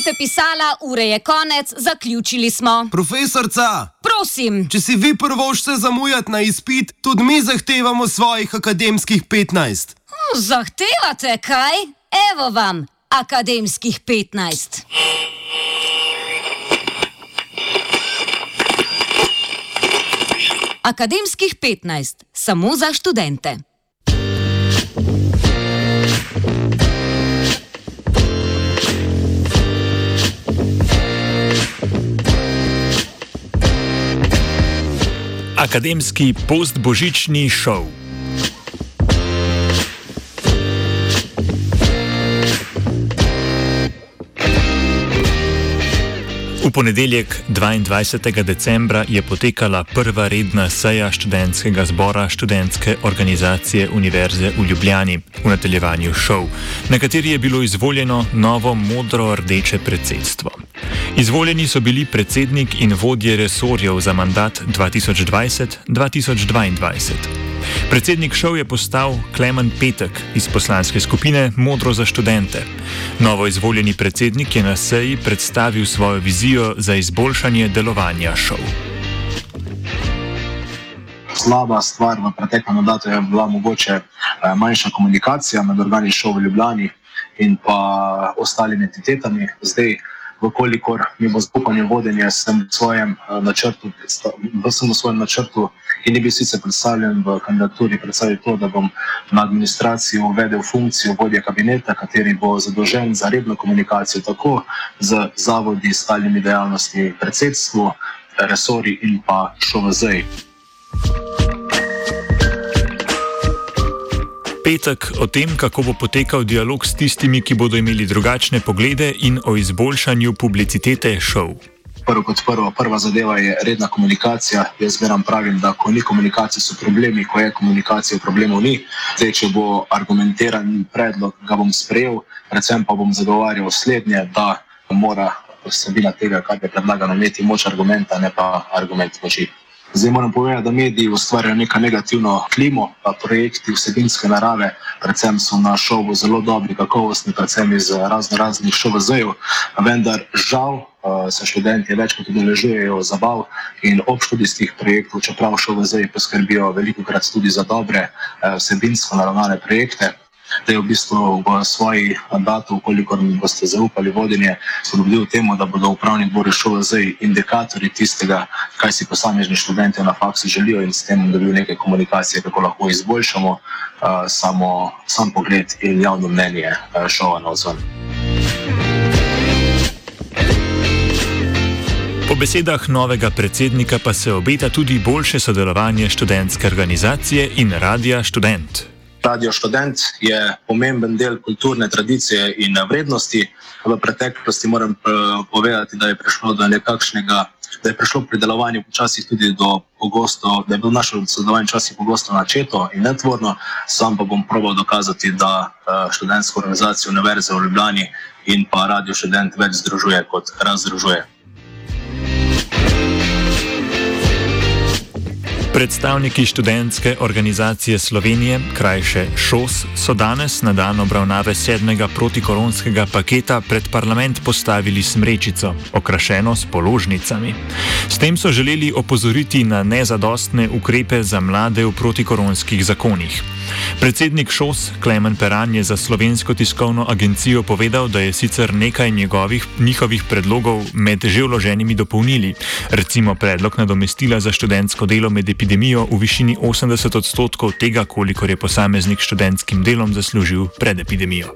Pustite pisala, ure je konec, zaključili smo. Profesorca! Prosim. Če si vi prvošče zamujati na izpit, tudi mi zahtevamo svojih akademskih 15. Zahtevate kaj? Evo vam, akademskih 15. Akademskih 15, samo za študente. Akademski postbožični šov. V ponedeljek 22. decembra je potekala prva redna seja študentskega zbora študentske organizacije Univerze v Ljubljani, v nadaljevanju šov, na kateri je bilo izvoljeno novo modro-rdeče predsedstvo. Izvoljeni so bili predsednik in vodje resorjev za mandat 2020-2022. Predsednik šov je postal Klemen Petek iz poslanske skupine Modro za študente. Novo izvoljeni predsednik je na seji predstavil svojo vizijo za izboljšanje delovanja šov. Slaba stvar v preteklem mandatu je bila mogoče manjša komunikacija med organi šov v Ljubljani in pa ostalimi entitetami. Zdaj, vkolikor mi bo zaupanje vodenje, sem v svojem načrtu, ki ni bil sicer predstavljen v kandidaturi, predstavil to, da bom na administraciji uvedel funkcijo vodje kabineta, kateri bo zadolžen za redno komunikacijo tako z zavodi, stalnimi dejavnostmi, predsedstvu, resorji in pa ŠOVZ. Petek o tem, kako bo potekal dialog s tistimi, ki bodo imeli drugačne poglede in o izboljšanju publicitete šov. Prva zadeva je redna komunikacija. Jaz zmeraj pravim, da ko ni komunikacije, so problemi, ko je komunikacija, problemov ni. Zdaj, če bo argumentiran predlog, ga bom sprejel, predvsem pa bom zagovarjal slednje, da mora vsebina tega, kar je predlagano, imeti moč argumenta, ne pa argument moči. Zdaj moram povedati, da mediji ustvarjajo neko negativno klimo, pa projekti vsebinske narave, predvsem so na šovu zelo dobri, kakovostni, predvsem iz raznih ŠOVZ-jev, vendar žal se študenti večkrat udeležujejo zabav in obštudijskih projektov, čeprav ŠOVZ-ji poskrbijo velikokrat tudi za dobre vsebinsko naravnane projekte. Da je v bistvu v svoji mandatu, kolikor mi boste zaupali vodenje, spodbudil temu, da bodo upravni odbori ŠOVZ indikatorji tistega, kaj si posamezni študenti na faksu želijo, in s tem dobil neke komunikacije, kako lahko izboljšamo sam pogled in javno mnenje šova navzven. Po besedah novega predsednika pa se obeta tudi boljše sodelovanje študentske organizacije in Radia Študent. Radio Študent je pomemben del kulturne tradicije in vrednosti. V preteklosti moram povedati, da je prišlo do pri delovanju počasih tudi do pogosto, da je bilo naše sodelovanje včasih pogosto načeto in netvorno. Sam pa bom probal dokazati, da študentsko organizacijo Univerze v Ljubljani in pa Radio Študent več združuje kot razdružuje. Predstavniki študentske organizacije Slovenije, krajše ŠOS, so danes na dan obravnave 7. protikoronskega paketa pred parlament postavili smrečico, okrašeno s položnicami. S tem so želeli opozoriti na nezadostne ukrepe za mlade v protikoronskih zakonih. Predsednik ŠOS Klemen Peran je za Slovensko tiskovno agencijo povedal, da je sicer nekaj njihovih predlogov med že vloženimi dopolnili, recimo predlog nadomestila za študentsko delo med epidemijo v višini 80% tega, kolikor je posameznik študentskim delom zaslužil pred epidemijo.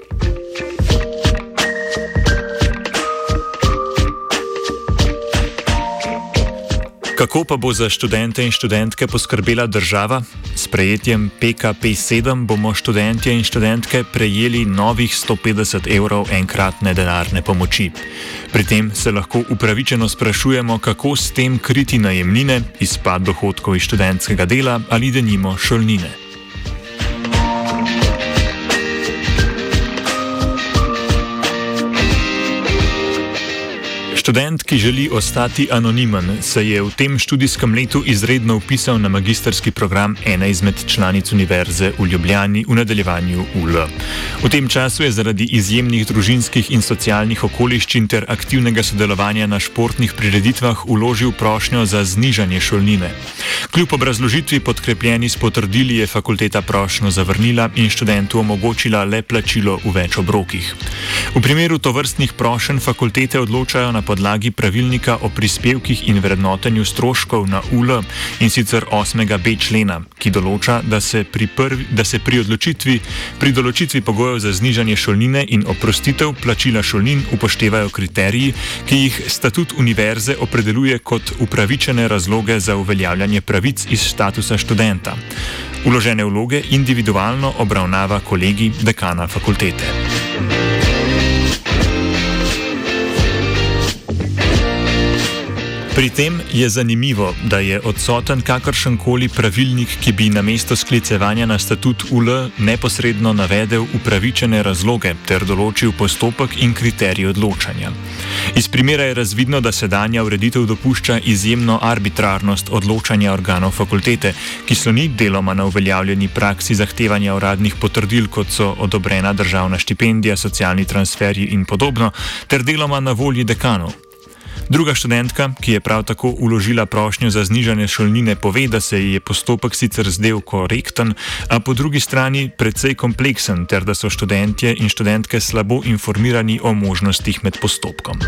Kako pa bo za študente in študentke poskrbela država? S prejetjem PKP7 bomo študentje in študentke prejeli novih 150 evrov enkratne denarne pomoči. Pri tem se lahko upravičeno sprašujemo, kako s tem kriti najemnine, izpad dohodkov iz študentskega dela ali denimo šolnine. Študent, ki želi ostati anonimen, se je v tem študijskem letu izredno vpisal na magistrski program ene izmed članic Univerze v Ljubljani, v nadaljevanju UL. V tem času je zaradi izjemnih družinskih in socialnih okoliščin ter aktivnega sodelovanja na športnih prireditvah vložil prošnjo za znižanje šolnine. Kljub obrazložitvi podkrepljeni s potrdili je fakulteta prošnjo zavrnila in študentu omogočila le plačilo v več obrokih. V primeru tovrstnih prošenj fakultete odločajo na podlagi pravilnika o prispevkih in vrednotenju stroškov na UL, in sicer 8b člena, ki določa, da se pri določitvi pogojev za znižanje šolnine in oprostitev plačila šolnin upoštevajo kriteriji, ki jih statut univerze opredeljuje kot upravičene razloge za uveljavljanje pravic iz statusa študenta. Vložene vloge individualno obravnava kolegij dekana fakultete. Pri tem je zanimivo, da je odsoten kakršenkoli pravilnik, ki bi namesto sklicevanja na statut UL neposredno navedel upravičene razloge ter določil postopek in kriterij odločanja. Iz primera je razvidno, da sedanja ureditev dopušča izjemno arbitrarnost odločanja organov fakultete, ki sloni deloma na uveljavljeni praksi zahtevanja uradnih potrdil, kot so odobrena državna štipendija, socialni transferji in podobno, ter deloma na volji dekanov. Druga študentka, ki je prav tako vložila prošnjo za znižanje šolnine, pove, da se ji je postopek sicer zdel korekten, a po drugi strani precej kompleksen, ter da so študentje in študentke slabo informirani o možnostih med postopkom.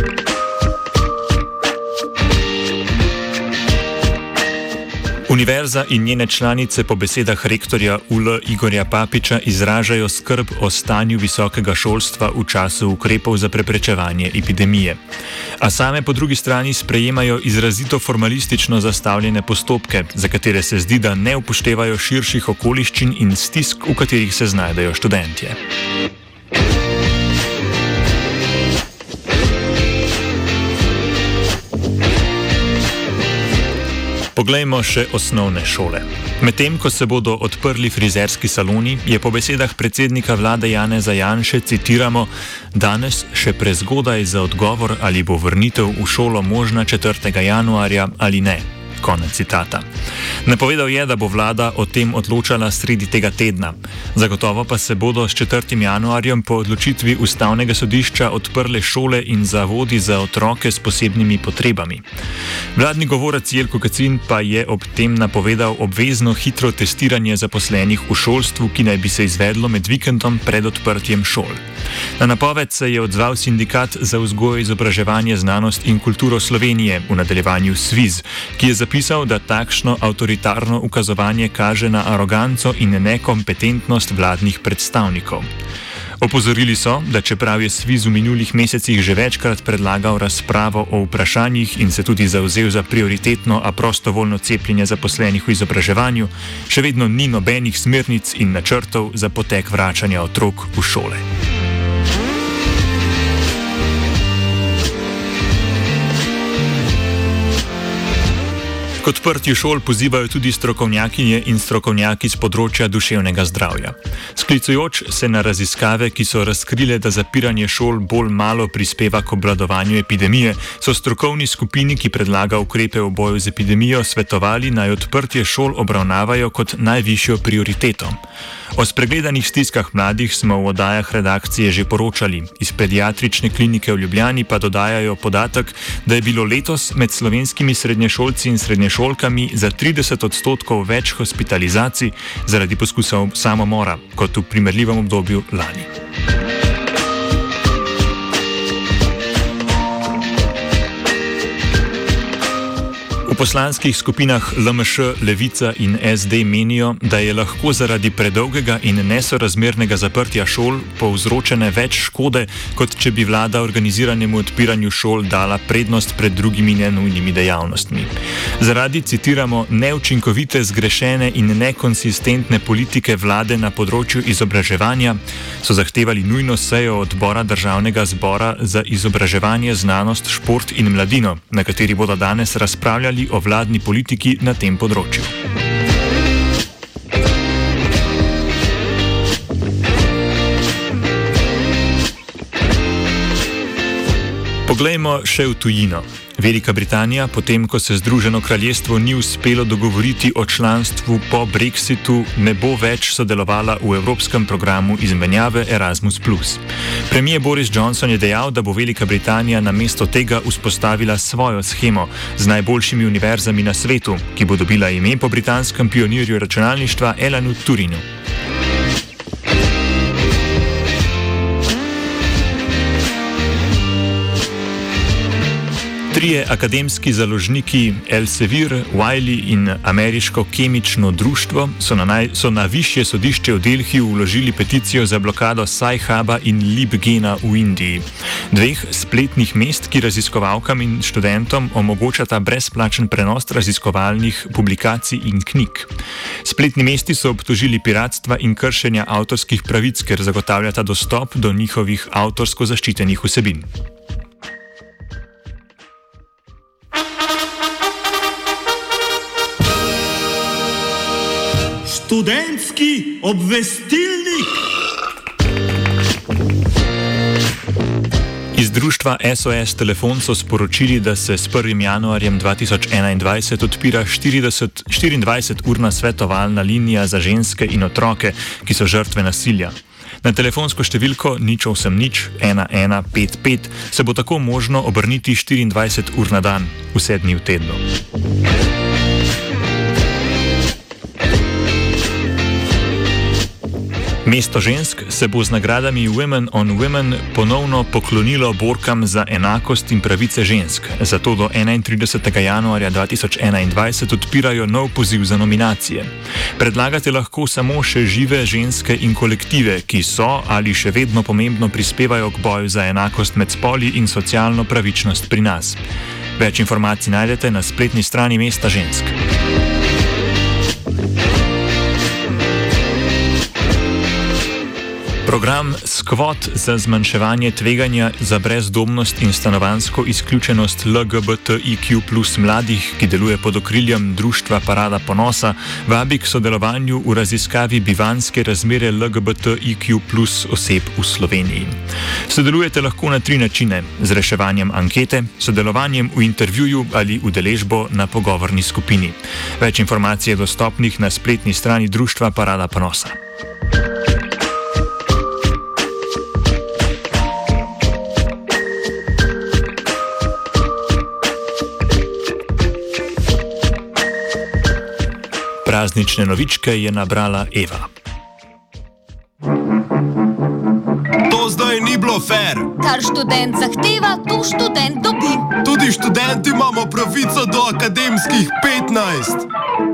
Univerza in njene članice po besedah rektorja UL Igorja Papiča izražajo skrb o stanju visokega šolstva v času ukrepov za preprečevanje epidemije. A same po drugi strani sprejemajo izrazito formalistično zastavljene postopke, za katere se zdi, da ne upoštevajo širših okoliščin in stisk, v katerih se znajdejo študentje. Poglejmo še osnovne šole. Medtem, ko se bodo odprli frizerski saloni, je po besedah predsednika vlade Janeza Janše, citiramo, danes še prezgodaj za odgovor, ali bo vrnitev v šolo možna 4. januarja ali ne. Konec citata. Napovedal je, da bo vlada o tem odločala sredi tega tedna. Zagotovo pa se bodo s 4. januarjem po odločitvi Ustavnega sodišča odprle šole in zavodi za otroke s posebnimi potrebami. Vladni govorec Jelko Kacin pa je ob tem napovedal obvezno hitro testiranje zaposlenih v šolstvu, ki naj bi se izvedlo med vikendom pred odprtjem šol. Na napoved se je odzval Sindikat za vzgojo, izobraževanje, znanost in kulturo Slovenije, v nadaljevanju SVIZ, ki je zapisal, da takšno avtoritarno ukazovanje kaže na aroganco in nekompetentnost vladnih predstavnikov. Opozorili so, da čeprav je SVIZ v minulih mesecih že večkrat predlagal razpravo o vprašanjih in se tudi zavzel za prioritetno, a prostovoljno cepljenje zaposlenih v izobraževanju, še vedno ni nobenih smernic in načrtov za potek vračanja otrok v šole. K odprtju šol pozivajo tudi strokovnjakinje in strokovnjaki z področja duševnega zdravja. Sklicujoč se na raziskave, ki so razkrile, da zapiranje šol bolj malo prispeva k obvladovanju epidemije, so strokovni skupini, ki predlaga ukrepe v boju z epidemijo, svetovali, naj odprtje šol obravnavajo kot najvišjo prioriteto. O spregledanih stiskah mladih smo v oddajah redakcije že poročali. Iz pediatrične klinike v Ljubljani pa dodajajo podatek, da je bilo letos med slovenskimi srednješolci in srednješolkami za 30% več hospitalizacij zaradi poskusov samomora kot v primerljivem obdobju lani. V poslanskih skupinah LMŠ, Levica in SD menijo, da je lahko zaradi predolgega in nesorazmernega zaprtja šol povzročene več škode, kot če bi vlada organiziranemu odpiranju šol dala prednost pred drugimi nenujnimi dejavnostmi. Zaradi, citiramo, neučinkovite, zgrešene in nekonsistentne politike vlade na področju izobraževanja so zahtevali nujno sejo odbora Državnega zbora za izobraževanje, znanost, šport in mladino, na kateri bodo danes razpravljali o vladni politiki na tem področju. Poglejmo še v tujino. Velika Britanija, potem ko se Združeno kraljestvo ni uspelo dogovoriti o članstvu po Brexitu, ne bo več sodelovala v evropskem programu izmenjave Erasmus+. Premijer Boris Johnson je dejal, da bo Velika Britanija namesto tega vzpostavila svojo shemo z najboljšimi univerzami na svetu, ki bo dobila ime po britanskem pionirju računalništva Alanu Turinu. Trije akademski založniki Elsevier, Wiley in Ameriško kemično društvo so na višje sodišče v Delhiju vložili peticijo za blokado Sci-Huba in LibGena v Indiji. Dveh spletnih mest, ki raziskovalkam in študentom omogočata brezplačen prenos raziskovalnih publikacij in knjig. Spletni mesti so obtožili piratstva in kršenja avtorskih pravic, ker zagotavljata dostop do njihovih avtorsko zaščitenih vsebin. Študentski obvestilnik. Iz društva SOS Telefon so sporočili, da se s 1. januarjem 2021 odpira 24-urna svetovalna linija za ženske in otroke, ki so žrtve nasilja. Na telefonsko številko 080 1155 se bo tako možno obrniti 24 ur na dan, vse dni v tednu. Mesto žensk se bo z nagradami Women on Women ponovno poklonilo borkam za enakost in pravice žensk. Zato do 31. januarja 2021 odpirajo nov poziv za nominacije. Predlagate lahko samo še žive ženske in kolektive, ki so ali še vedno pomembno prispevajo k boju za enakost med spoli in socialno pravičnost pri nas. Več informacij najdete na spletni strani Mesta žensk. Program Skvot za zmanjševanje tveganja za brezdomnost in stanovanjsko izključenost LGBTIQ+ mladih, ki deluje pod okriljem Društva Parada ponosa, vabi k sodelovanju v raziskavi bivanjske razmere LGBTIQ+ oseb v Sloveniji. Sodelujete lahko na 3 načine: z reševanjem ankete, sodelovanjem v intervjuju ali udeležbo na pogovorni skupini. Več informacij je dostopnih na spletni strani Društva Parada ponosa. Praznične novičke je nabrala Eva. To zdaj ni bilo fair. Kar študent zahteva, to študent dobi. Tudi študenti imamo pravico do akademskih 15.